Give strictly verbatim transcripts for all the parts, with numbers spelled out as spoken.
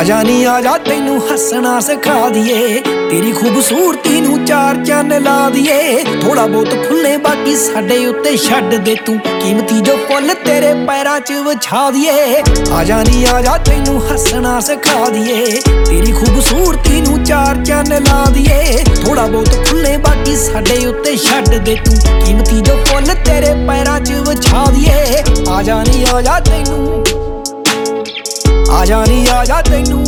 आजा नी आजा तैनू हसना सिखा दिए, तेरी खूबसूरती नू चार चन्न ला दिए। थोड़ा बहुत खुले बाकी साडे उत्ते छड्ड दे तू, कीमती जो फुल तेरे पैरां च विछा दिए। आजा नी आजा तैनू हसना सिखा दिए, तेरी खूबसूरती नू चार चन्न ला दिए। थोड़ा बहुत खुले बाकी साडे उत्ते छड्ड दे तू, कीमती जो फुल तेरे पैरां च विछा दिए। आजा नी आजा तैनू, आजा नी आजा तैनू,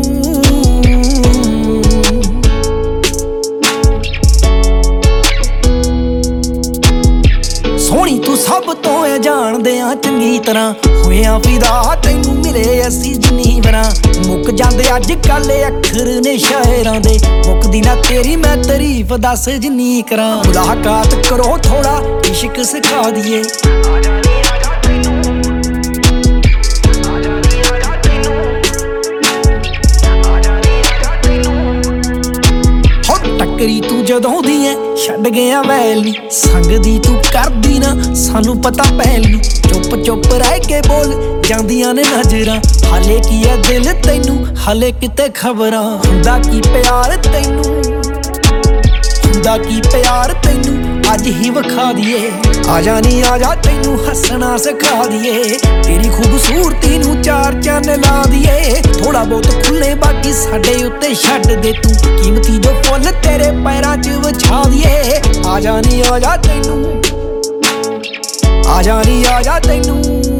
सोहनी तू सब तो है जानदे आ चंगी तरह, होया फिदा तैनू मिले असी जिन्नी वरां। मुक जांदे अज कल अखर ने शायरां दे, मुकदी ना तेरी मैं तारीफ दस जिन्नी करां। मुलाकात करो थोड़ा इश्क सिखा दिए, टक्करी तू जदों दी है छड्ड गया वैल नी, संग दी तू करदी ना सानू पता पैल नी। चुप चुप रह के बोल जांदियां ने नजरां, हाले की है दिल तैनू हाले किते खबरां। हुंदा की प्यार तैनू, हुंदा की प्यार तैनू अज ही विखा दिए। आजा नी आजा तैनू हसना सिखा दिए, तेरी खूबसूरती नू चार चन्न ला दिए। थोड़ा बहुत खुले बाकी साडे उत्ते छड्ड दे तू, कीमती जो फुल तेरे पैरां च विछा दिए। आजा नी आजा तैनू, आजा नी आजा तैनू।